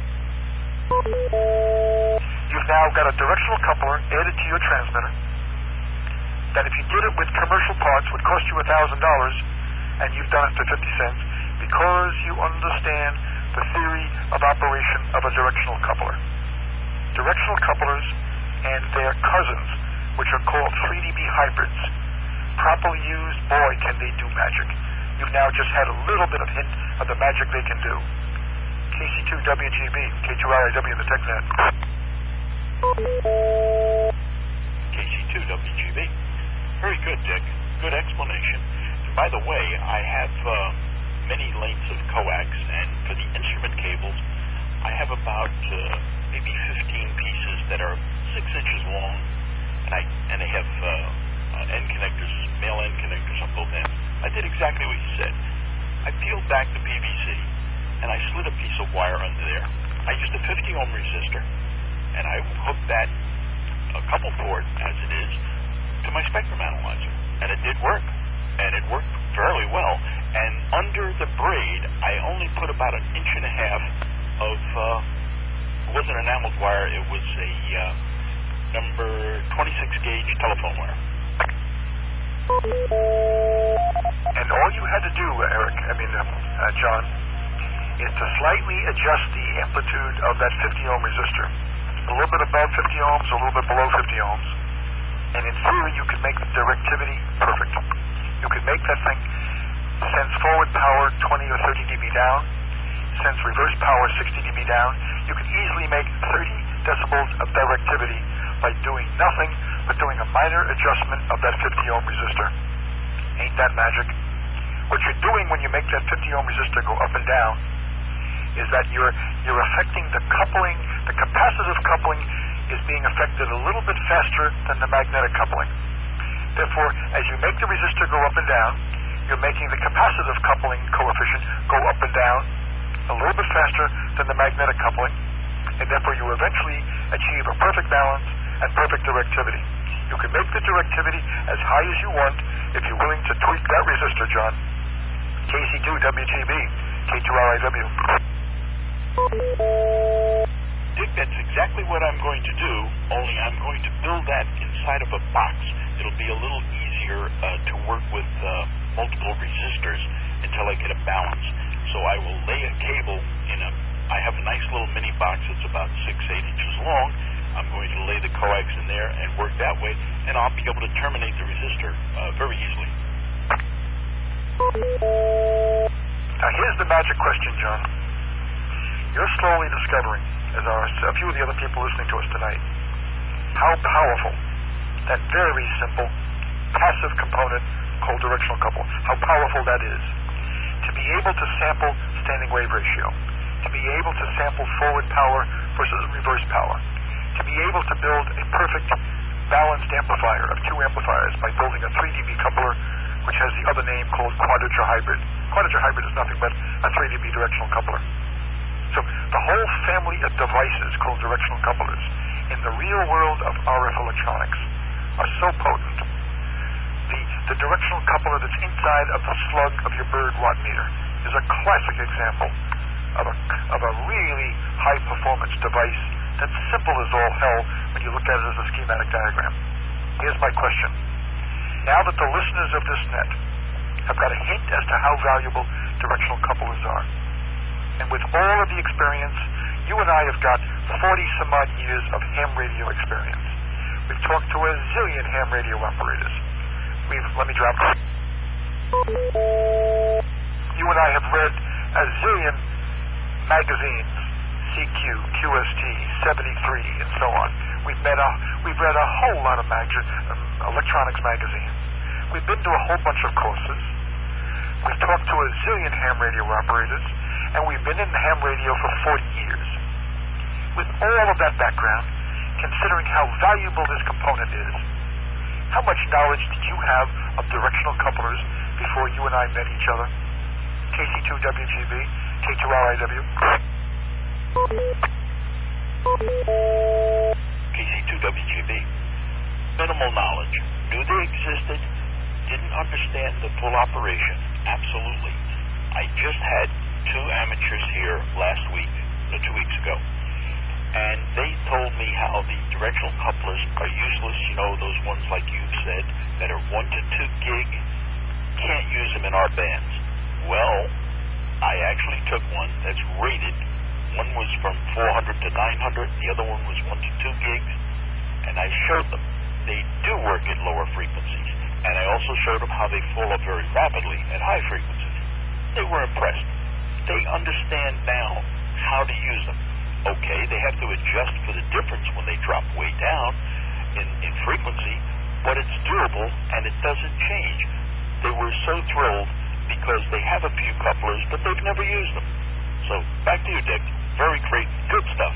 you've now got a directional coupler added to your transmitter that if you did it with commercial parts would cost you one thousand dollars, and you've done it for fifty cents because you understand the theory of operation of a directional coupler. Directional couplers and their cousins, which are called three D B hybrids, properly used, boy, can they do magic. You've now just had a little bit of hint of the magic they can do. K C two W G B, K two R I W, the TechNet.
K C two W G B. Very good, Dick. Good explanation. And by the way, I have uh, many lengths of coax, and for the instrument cables, I have about uh, maybe fifteen pieces that are six inches long, and I and they have uh, uh, end connectors, male end connectors on both ends. I did exactly what you said. I peeled back the P V C, and I slid a piece of wire under there. I used a fifty ohm resistor, and I hooked that a couple port, as it is, to my spectrum analyzer, and it did work, and it worked fairly well. And under the braid, I only put about an inch and a half of, uh, it wasn't enameled wire, it was a uh, number twenty-six gauge telephone wire.
And all you had to do, Eric, I mean, um, uh, John, is to slightly adjust the amplitude of that fifty ohm resistor. A little bit above fifty ohms, a little bit below fifty ohms. And in theory, you could make the directivity perfect. You could make that thing sense forward power twenty or thirty dB down, sense reverse power sixty dB down. You could easily make thirty decibels of directivity by doing nothing but doing a minor adjustment of that fifty ohm resistor. Ain't that magic? What you're doing when you make that fifty ohm resistor go up and down is that you're you're affecting the coupling. The capacitive coupling is being affected a little bit faster than the magnetic coupling. Therefore, as you make the resistor go up and down, you're making the capacitive coupling coefficient go up and down a little bit faster than the magnetic coupling, and therefore you eventually achieve a perfect balance and perfect directivity. You can make the directivity as high as you want if you're willing to tweak that resistor, John. K C two W G B, K two R I W.
Dick, that's exactly what I'm going to do, only I'm going to build that inside of a box. It'll be a little easier uh, to work with uh, multiple resistors until I get a balance. So I will lay a cable in a, I have a nice little mini box that's about six, eight inches long. I'm going to lay the coax in there and work that way, and I'll be able to terminate the resistor uh, very easily.
Now here's the magic question, John. You're slowly discovering, as are a few of the other people listening to us tonight, how powerful that very simple passive component called directional couple, how powerful that is. To be able to sample standing wave ratio, to be able to sample forward power versus reverse power, to be able to build a perfect balanced amplifier of two amplifiers by building a three dB coupler, which has the other name called quadrature hybrid. Quadrature hybrid is nothing but a three dB directional coupler. So the whole family of devices called directional couplers in the real world of R F electronics are so potent. The, the directional coupler that's inside of the slug of your bird watt meter is a classic example of a, of a really high performance device that's simple as all hell when you look at it as a schematic diagram. Here's my question. Now that the listeners of this net have got a hint as to how valuable directional couplers are, and with all of the experience, you and I have got forty some odd years of ham radio experience. We've talked to a zillion ham radio operators. We've, let me drop. You and I have read a zillion magazines, C Q, Q S T, seventy-three, and so on. We've met a, we've read a whole lot of mag- um, electronics magazines. We've been to a whole bunch of courses. We've talked to a zillion ham radio operators, and we've been in the ham radio for forty years. With all of that background, considering how valuable this component is, how much knowledge did you have of directional couplers before you and I met each other? K C two W G B, K two R I W.
K C two W G B. Minimal knowledge. Knew they existed, didn't understand the full operation. Absolutely. I just had two amateurs here last week, or two weeks ago, and they told me how the directional couplers are useless. You know, those ones like you've said that are one to two gig, can't use them in our bands. Well, I actually took one that's rated. One was from four hundred to nine hundred, the other one was one to two gigs, and I showed them. They do work at lower frequencies, and I also showed them how they fall up very rapidly at high frequencies. They were impressed. They understand now how to use them. Okay, they have to adjust for the difference when they drop way down in, in frequency, but it's doable and it doesn't change. They were so thrilled because they have a few couplers, but they've never used them. So, back to you, Dick. Very great, good stuff.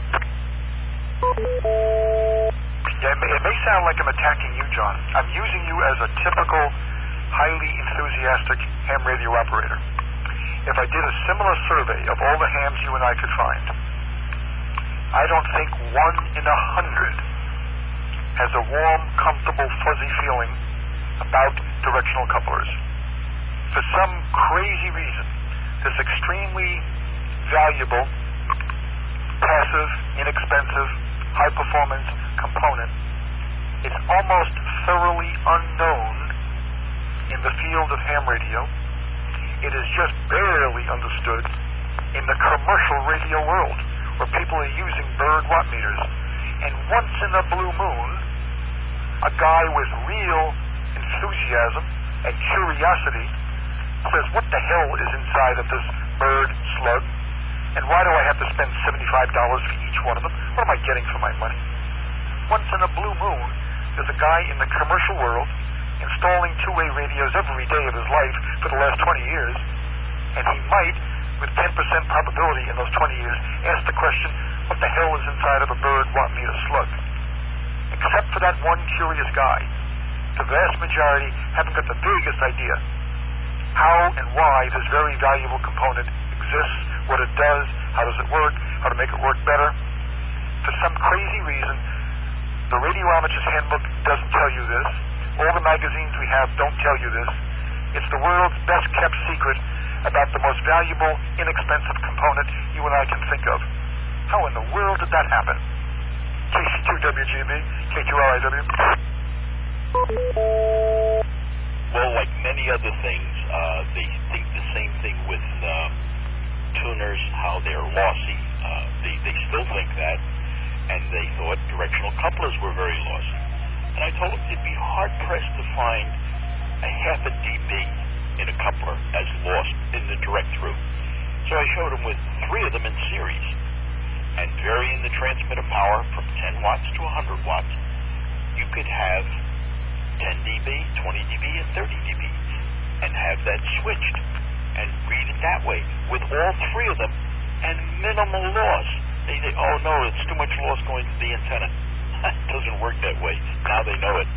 Yeah, it may, it may sound like I'm attacking you, John. I'm using you as a typical, highly enthusiastic ham radio operator. If I did a similar survey of all the hams you and I could find, I don't think one in a hundred has a warm, comfortable, fuzzy feeling about directional couplers. For some crazy reason, this extremely valuable, passive, inexpensive, high-performance component is almost thoroughly unknown in the field of ham radio. It is just barely understood in the commercial radio world, where people are using bird watt meters. And once in a blue moon, a guy with real enthusiasm and curiosity says, what the hell is inside of this bird slug? And why do I have to spend seventy-five dollars for each one of them? What am I getting for my money? Once in a blue moon, there's a guy in the commercial world installing two-way radios every day of his life for the last twenty years, and he might, with ten percent probability in those twenty years, ask the question, what the hell is inside of a bird want me to slug? Except for that one curious guy, the vast majority haven't got the biggest idea how and why this very valuable component exists, what it does, how does it work, how to make it work better. For some crazy reason, the Radio Amateur's Handbook doesn't tell you this. All the magazines we have don't tell you this. It's the world's best kept secret about the most valuable, inexpensive component you and I can think of. How in the world did that happen? K C two W G B, K two R I W.
Well, like many other things, uh, they think the same thing with uh, tuners, how they're lossy. Uh, they, they still think that, and they thought directional couplers were very lossy. And I told them it'd be hard-pressed to find a half a dB in a coupler as lost in the direct through. So I showed them with three of them in series, and varying the transmitter power from ten watts to one hundred watts, you could have ten dB, twenty dB, and thirty dB, and have that switched and read it that way with all three of them and minimal loss. They say, oh no, it's too much loss going to the antenna. It doesn't work that way. Now they know it.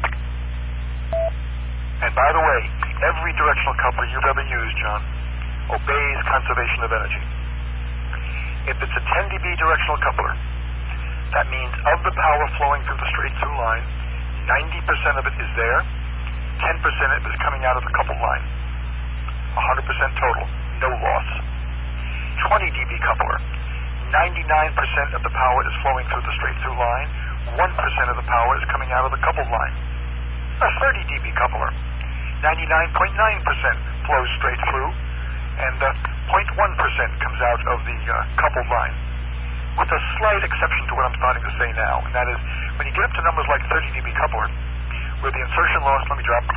And by the way, every directional coupler you've ever used, John, obeys conservation of energy. If it's a ten dB directional coupler, that means of the power flowing through the straight through line, ninety percent of it is there, ten percent of it is coming out of the coupled line. one hundred percent total, no loss. twenty dB coupler, ninety-nine percent of the power is flowing through the straight through line, one percent of the power is coming out of the coupled line. A thirty dB coupler, ninety-nine point nine percent flows straight through, and uh, zero point one percent comes out of the uh, coupled line. With a slight exception to what I'm starting to say now, and that is, when you get up to numbers like thirty dB coupler, where the insertion loss, let me drop,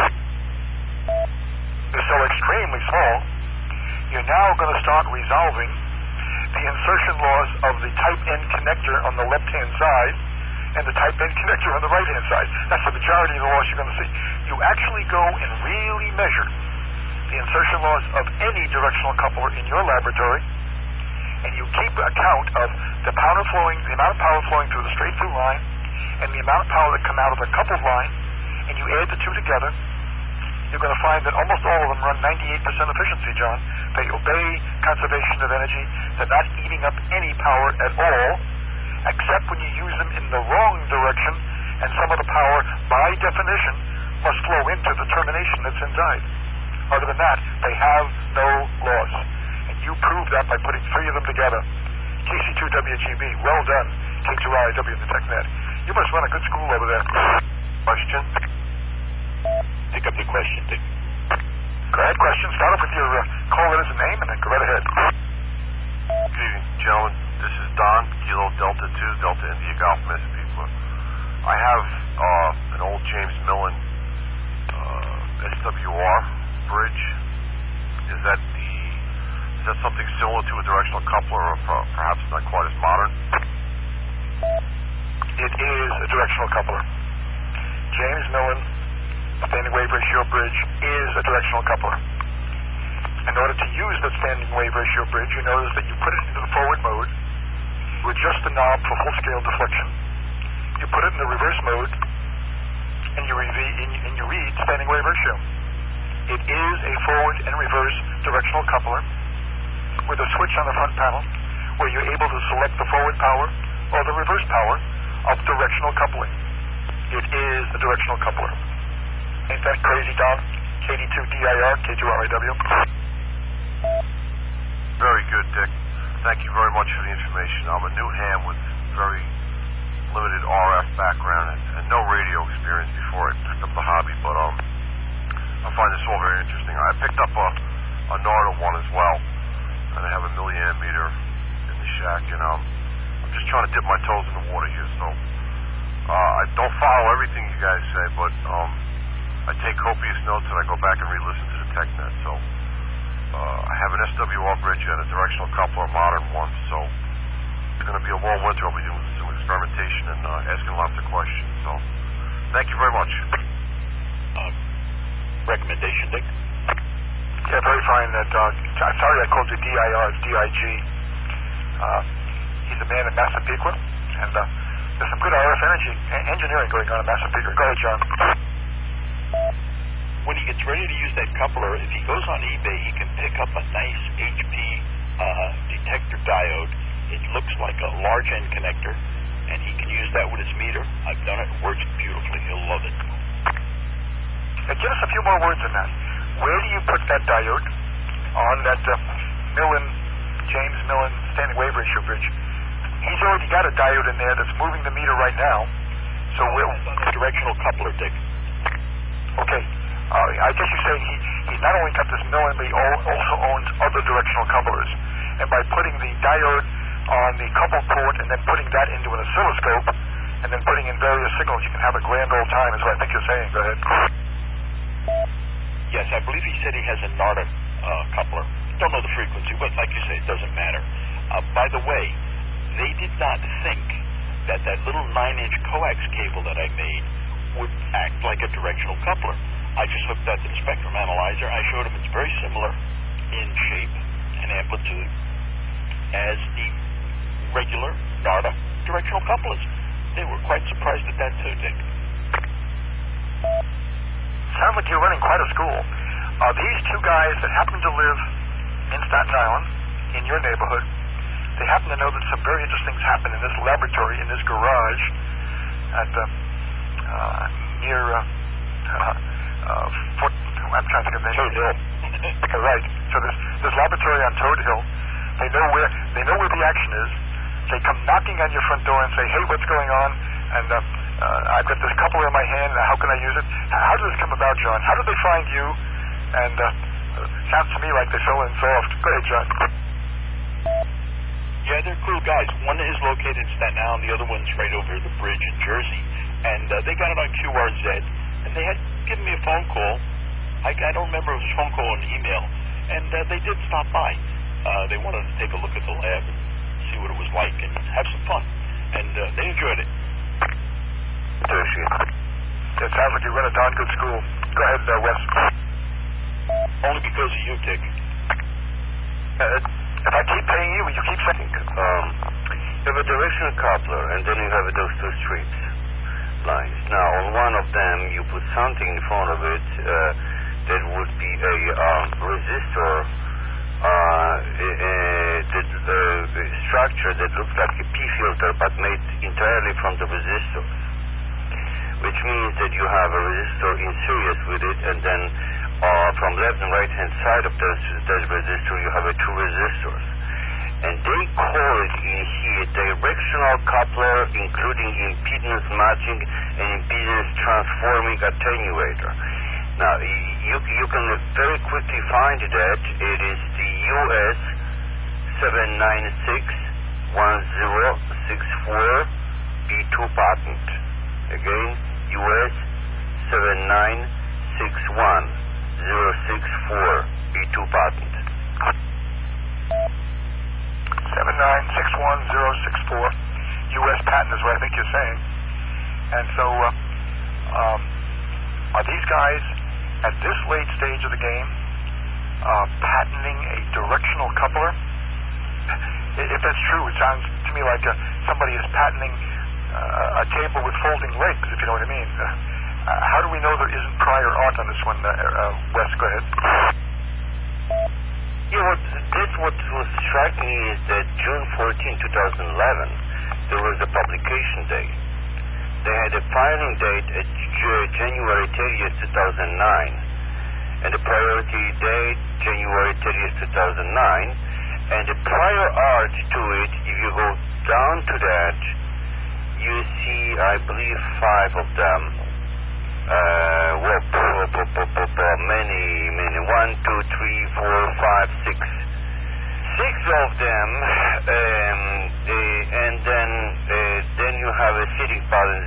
is so extremely small, you're now going to start resolving the insertion loss of the type N connector on the left-hand side and the type N connector on the right-hand side. That's the majority of the loss you're going to see. You actually go and really measure the insertion loss of any directional coupler in your laboratory, and you keep account of the power flowing, the amount of power flowing through the straight-through line and the amount of power that come out of the coupled line, and you add the two together, you're going to find that almost all of them run ninety-eight percent efficiency, John. They obey conservation of energy. They're not eating up any power at all, except when you use them in the wrong direction, and some of the power, by definition, must flow into the termination that's inside. Other than that, they have no loss. And you prove that by putting three of them together. K C two W G B, well done. K two R I W in the TechNet. You must run a good school over there. Question?
Pick up the question, Dick.
Go ahead, question. Start off with your uh, call letters and name, and then go right ahead.
Good evening, gentlemen. This is Don, Kilo Delta two, Delta India Golf Mississippi. I have uh, an old James Millen uh, S W R bridge. Is that the is that something similar to a directional coupler, or per- perhaps not quite as modern?
It is a directional coupler. James Millen standing wave ratio bridge is a directional coupler. In order to use the standing wave ratio bridge, you notice that you put it into the forward mode with just the knob for full-scale deflection. You put it in the reverse mode, and you, rev- and you read standing wave ratio. It is a forward and reverse directional coupler with a switch on the front panel where you're able to select the forward power or the reverse power of directional coupling. It is a directional coupler. Ain't that crazy, Don? K D two D I R, K two R I W.
Very good, Dick. Thank you very much for the information. I'm a new ham with very limited R F background and, and no radio experience before I picked up the hobby, but um, I find this all very interesting. I picked up a, a Narda one as well, and I have a milliamp meter in the shack, and um, I'm just trying to dip my toes in the water here, so uh, I don't follow everything you guys say, but um, I take copious notes and I go back and re-listen to the TechNet. So uh, I have an S W R bridge and a directional coupler, a modern one. So it's going to be a warm winter. I'll be doing some experimentation and uh, asking lots of questions. So thank you very much.
Uh, recommendation, Dick?
Yeah, very fine. That uh, I'm sorry I called you D I R. It's D I G. Uh, he's a man in Massapequa, and uh, there's some good R F energy engineering going on in Massapequa. Go ahead, John.
When he gets ready to use that coupler, if he goes on eBay, he can pick up a nice H P uh, detector diode. It looks like a large end connector, and he can use that with his meter. I've done it. It works beautifully. He'll love it.
Now, give us a few more words on that. Where do you put that diode on that uh, Millen, James Millen standing wave ratio bridge? He's already got a diode in there that's moving the meter right now. So we're
on the directional coupler, Dick.
Okay. Uh, I guess you're saying he, he's not only got this Millen, but he also owns other directional couplers. And by putting the diode on the coupled port and then putting that into an oscilloscope and then putting in various signals, you can have a grand old time, is what I think you're saying. Go ahead.
Yes, I believe he said he has a NARDA uh, coupler. Don't know the frequency, but like you say, it doesn't matter. Uh, by the way, they did not think that that little nine-inch coax cable that I made would act like a directional coupler. I just hooked that to the spectrum analyzer. I showed him it's very similar in shape and amplitude as the regular NARDA directional couplers. They were quite surprised at that too, Dick.
Sounds like you're running quite a school. Uh, these two guys that happen to live in Staten Island, in your neighborhood, they happen to know that some very interesting things happen in this laboratory, in this garage, at uh, uh, near uh, uh, uh, Fort, I'm trying to think of the name.
Toad Hill.
Right. So this this laboratory on Toad Hill, they know where they know where the action is. They come knocking on your front door and say, "Hey, what's going on?" And uh, uh, I've got this coupler in my hand. How can I use it? How did this come about, John? How did they find you? And uh, sounds to me like they fell in soft. Go ahead, John.
Yeah, they're cool guys. One is located in Staten Island, the other one's right over the bridge in Jersey. And uh, they got it on Q R Z, and they had given me a phone call. I, I don't remember if it was a phone call or an email. And uh, they did stop by. Uh, they wanted to take a look at the lab and see what it was like and have some fun. And uh, they enjoyed it.
It sounds like you run a darn good school. Go ahead, uh, Wes.
Only because of you, Dick.
Uh, if I keep paying you, will you keep saying?
Um, you have a directional coupler, and then you have those two strips lines. Now, on one of them, you put something in front of it uh, that would be a um, resistor, uh, a, a, a, a structure that looks like a P filter, but made entirely from the resistors, which means that you have a resistor in series with it, and then uh, from left and right hand side of this, this resistor, you have a two resistors. And they call it in here directional coupler, including impedance matching and impedance transforming attenuator. Now, you, you can very quickly find that it is the U S seven nine six one zero six four B two patent. Again, U S seven nine six one zero six four B two patent.
seven nine six one zero six four U S patent is what I think you're saying. And so, uh, um, are these guys at this late stage of the game uh, patenting a directional coupler? If that's true, it sounds to me like uh, somebody is patenting uh, a table with folding legs, if you know what I mean. Uh, uh, how do we know there isn't prior art on this one, uh, uh, Wes? Go ahead.
Yeah, what, this what was striking me is that June fourteenth, twenty eleven, there was a publication date. They had a filing date at January thirtieth, two thousand nine, and the priority date, January thirtieth, two thousand nine, and the prior art to it, if you go down to that, you see, I believe, five of them. Uh, well, many, many, one, two, three, four, five, six. Six of them, um, uh, and then uh, then you have a seating pattern